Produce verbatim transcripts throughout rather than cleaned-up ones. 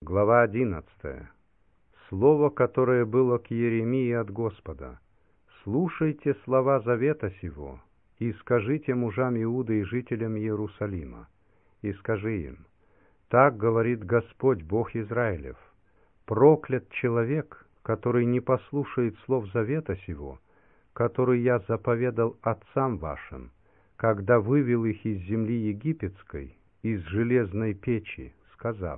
Глава одиннадцатая. Слово, которое было к Иеремии от Господа. «Слушайте слова завета сего, и скажите мужам Иуды и жителям Иерусалима, и скажи им: так говорит Господь, Бог Израилев: проклят человек, который не послушает слов завета сего, который я заповедал отцам вашим, когда вывел их из земли египетской, из железной печи, сказав: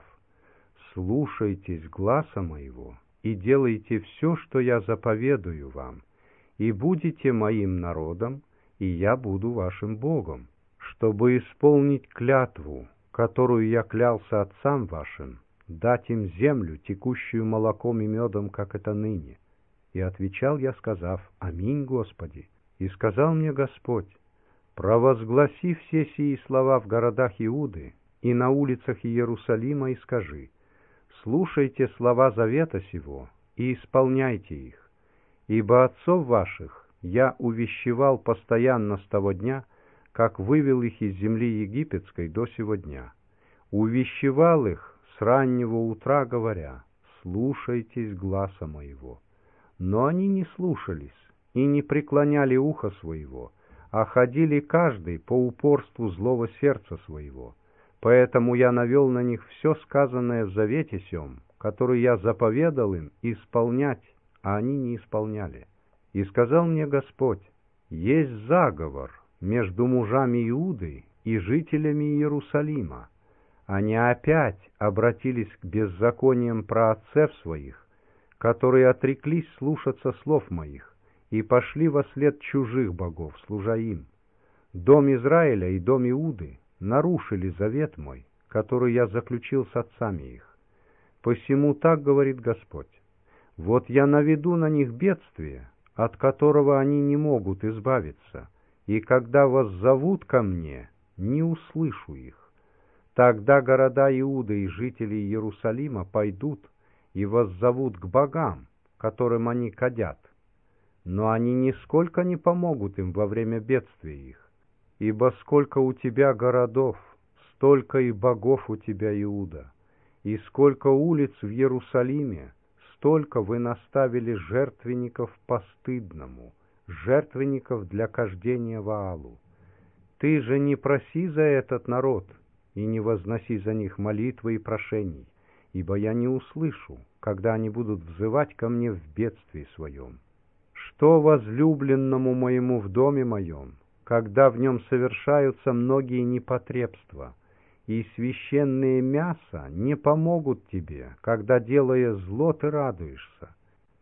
слушайтесь гласа моего и делайте все, что я заповедую вам, и будете моим народом, и я буду вашим Богом, чтобы исполнить клятву, которую я клялся отцам вашим, дать им землю, текущую молоком и медом, как это ныне. И отвечал я, сказав: аминь, Господи. И сказал мне Господь: провозгласи все сии слова в городах Иуды и на улицах Иерусалима, и скажи: слушайте слова завета сего и исполняйте их, ибо отцов ваших я увещевал постоянно с того дня, как вывел их из земли египетской до сего дня. Увещевал их с раннего утра, говоря: слушайтесь гласа моего. Но они не слушались и не преклоняли ухо своего, а ходили каждый по упорству злого сердца своего. Поэтому я навел на них все сказанное в завете сем, который я заповедал им исполнять, а они не исполняли. И сказал мне Господь: есть заговор между мужами Иуды и жителями Иерусалима. Они опять обратились к беззакониям праотцев своих, которые отреклись слушаться слов моих, и пошли вослед чужих богов, служа им. Дом Израиля и дом Иуды нарушили завет мой, который я заключил с отцами их. Посему так говорит Господь: вот я наведу на них бедствие, от которого они не могут избавиться, и когда воззовут ко мне, не услышу их. Тогда города Иуды и жители Иерусалима пойдут и воззовут к богам, которым они кадят, но они нисколько не помогут им во время бедствия их. Ибо сколько у тебя городов, столько и богов у тебя, Иуда, и сколько улиц в Иерусалиме, столько вы наставили жертвенников постыдному, жертвенников для кождения Ваалу. Ты же не проси за этот народ, и не возноси за них молитвы и прошений, ибо я не услышу, когда они будут взывать ко мне в бедствии своем. Что возлюбленному моему в доме моем, когда в нем совершаются многие непотребства, и священные мяса не помогут тебе, когда, делая зло, ты радуешься?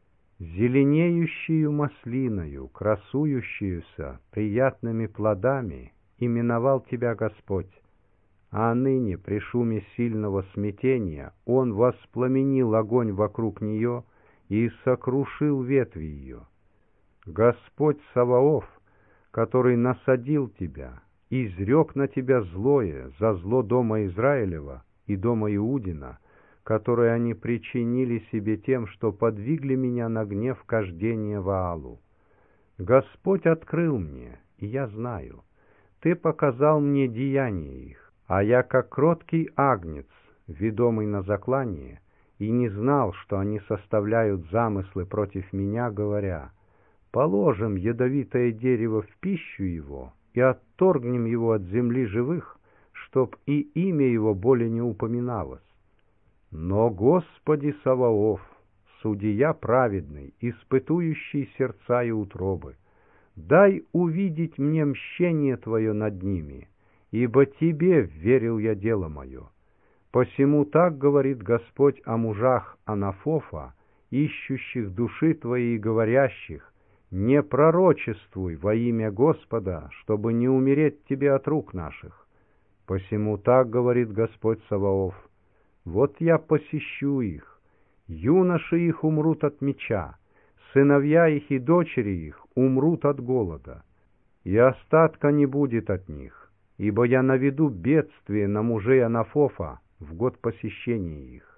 Зеленеющую маслиною, красующуюся приятными плодами, именовал тебя Господь. А ныне при шуме сильного смятения Он воспламенил огонь вокруг нее и сокрушил ветви ее. Господь Саваоф, который насадил тебя, изрек на тебя злое за зло дома Израилева и дома Иудина, которое они причинили себе тем, что подвигли меня на гнев кождения Ваалу. Господь открыл мне, и я знаю. Ты показал мне деяния их, а я, как кроткий агнец, ведомый на заклание, и не знал, что они составляют замыслы против меня, говоря: положим ядовитое дерево в пищу его и отторгнем его от земли живых, чтоб и имя его более не упоминалось. Но Господи Саваоф, судья праведный, испытующий сердца и утробы, дай увидеть мне мщение Твое над ними, ибо Тебе верил я дело мое. Посему так говорит Господь о мужах Анафофа, ищущих души Твоей и говорящих: не пророчествуй во имя Господа, чтобы не умереть тебе от рук наших. Посему так говорит Господь Саваоф: вот я посещу их, юноши их умрут от меча, сыновья их и дочери их умрут от голода, и остатка не будет от них, ибо я наведу бедствие на мужей Анафофа в год посещения их.